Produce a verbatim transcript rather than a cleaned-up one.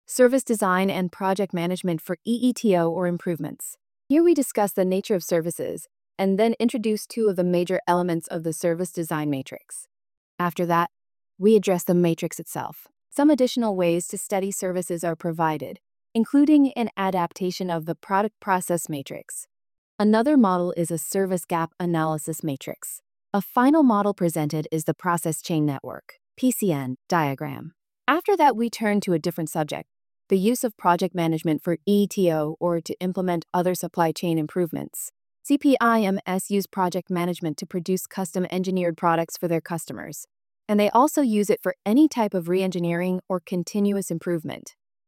Service Design and Project Management for E E T O or Improvements. Here we discuss the nature of services and then introduce two of the major elements of the service design matrix. After that, we address the matrix itself. Some additional ways to study services are provided, including an adaptation of the product process matrix. Another model is a service gap analysis matrix. A final model presented is the process chain network, P C N, diagram. After that, we turn to a different subject, the use of project management for E E T O or to implement other supply chain improvements. C P I M S use project management to produce custom engineered products for their customers, and they also use it for any type of re-engineering or continuous improvement.